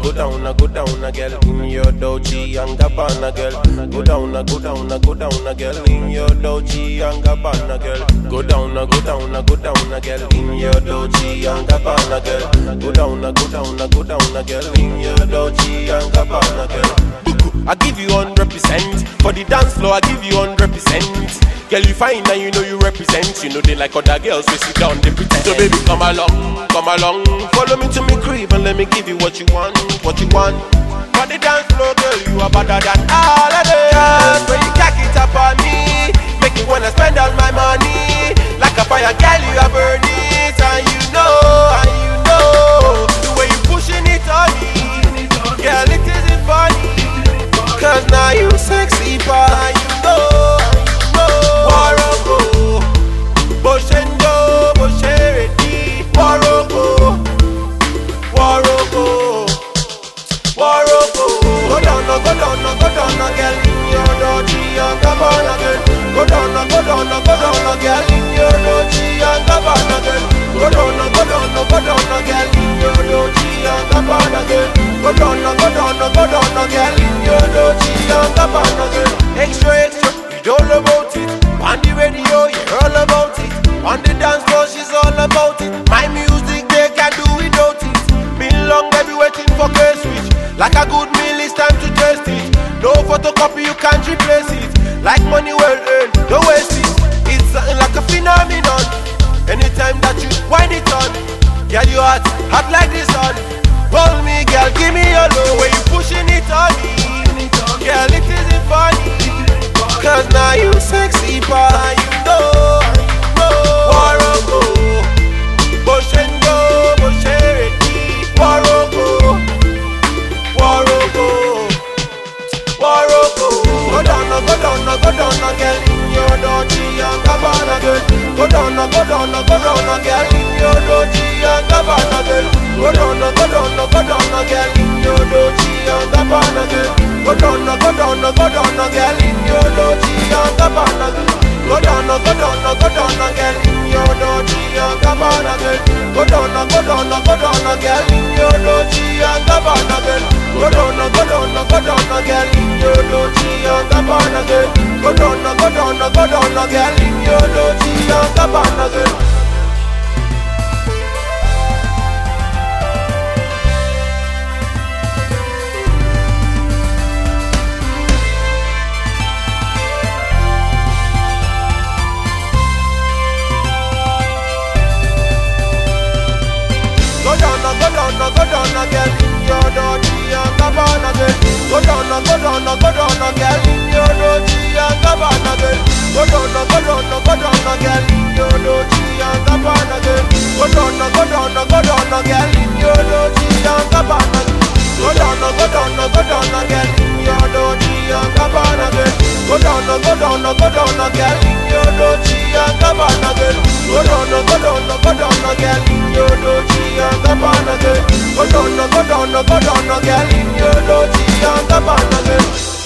go down, girl, in your Dolce and Gabbana, girl. Go down, girl, in your Dolce and Gabbana, girl. Go down, girl, in your Dolce and Gabbana, girl. Go down, girl, in your Dolce and Gabbana, girl. I give you 100% for the dance floor. I give you 100%. Girl, you fine and you know you represent. You know they like other girls, we sit down, they pretend. So baby, come along, follow me to me crib and let me give you what you want, For the dance floor, girl, you are better than all of them. When you jack it up on me, make me wanna spend all my money. Like a fire, girl, you are burning it, and you know the way you pushing it on me, girl, it isn't funny. Cause now you sexy, but you know. Waroko, Boshendo, Bosheredi, Waroko. Go down, girl, in your Dolce and Gabbana, girl. Go down, girl, in your Dolce and Gabbana, girl. Go down, girl, in your Dolce and Gabbana, girl. Go down, girl, in your Dolce and Gabbana, girl. Extra, read all about it. On the radio, you're all about it. On the dance floor, she's all about it. My music, they can do without it. Been long, baby, waiting for K-Switch. Like a good meal, it's time to taste it. No photocopy, you can't replace it. Like money well earned, don't waste it. It's something like a phenomenon. Anytime that you wind it on, girl, you hot like the sun. Hold me, girl, give me your love. When you pushing it on me, girl, it isn't funny. Cause now you sexy, but you know. Waroko, Boshendo, Bosheredi, Waroko. Go down, girl, in your Dolce and Gabbana, girl. Go down, girl, in your Dolce and Gabbana, girl. Go down, girl, in your Dolce and Gabbana, girl. Go down, girl, in your Dolce and Gabbana, girl. Go down, girl, in your Dolce and Gabbana, girl. Go down, girl, in your Dolce and Gabbana, girl. Go down, girl, in your Dolce and Gabbana, girl. Go down, girl, in your Dolce and Gabbana, girl. Go down, girl, in your Dolce and Gabbana, girl. Go down, girl, in your Dolce and Gabbana, girl. Go down, girl, in your Dolce and Gabbana, girl. Go down, girl, in your Dolce and Gabbana, girl. Go down, girl, in your Dolce and Gabbana, girl. Go down, girl, in your Dolce and Gabbana, girl. Go down, girl, in your Dolce and Gabbana, girl. Go down, girl, in your Dolce and Gabbana, girl.